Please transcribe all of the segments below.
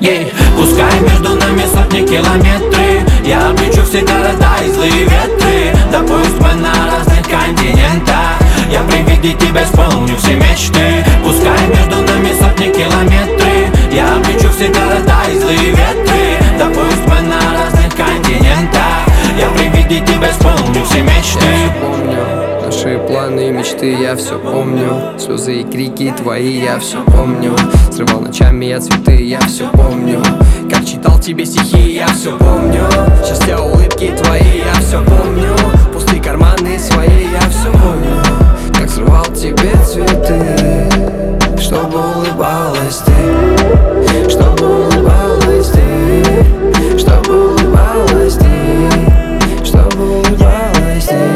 Пускай между нами сотни километры, я облечу все города и злые ветры. Да пусть мы на разных континентах, я при виде тебя исполню все мечты. Пускай между нами сотни километры, я облечу все города и злые ветры. Да пусть мы на разных континентах, я при виде тебя исполню все мечты. Наши планы и мечты я все помню. Слезы и крики твои я все помню. Срывал ночами я цветы, я все помню. Как читал тебе стихи, я все помню. Счастья, улыбки твои, я все помню. Пустые карманы свои, я все помню. Как срывал тебе цветы, чтобы улыбалась ты, чтобы улыбалась ты, чтобы улыбалась ты, чтобы улыбалась ты.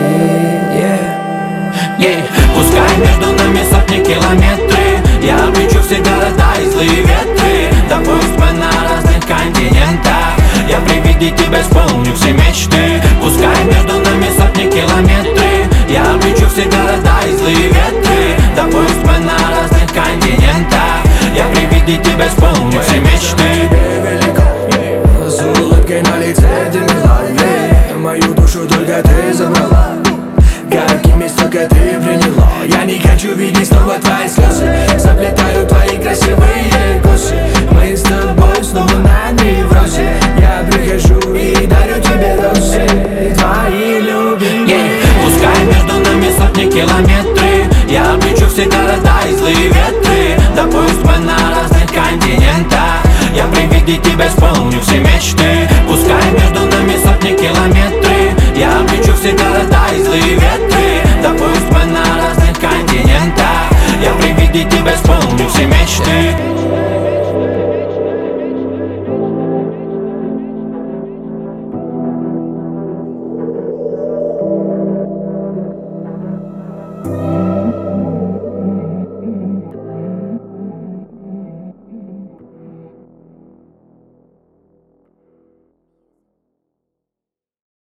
Пускай между нами сотни километры, я облечу все города и злые ветры. Да пусть мы на разных континентах, я при виде тебя исполню все мечты. Пускай между нами сотни километры, я облечу все города и злые ветры. Да пусть мы на разных континентах, я при виде тебя исполню все мечты. С улыбкой на лице ты мила, мою душу только ты забрала. Какими столько ты приняла. Я не хочу видеть снова твои слезы. Заплетаю твои красивые косы. Мы с тобой снова на неврозе. Я прихожу и дарю тебе розы, твои любимые. Пускай между нами сотни километры, я облечу все города и злые ветры. Да пусть мы на разных континентах, я при виде тебя исполню все мечты. Пускай между нами сотни километры, я облечу все города и злые ветры. Да пусть мы на разных континентах, я при виде тебя исполню все мечты.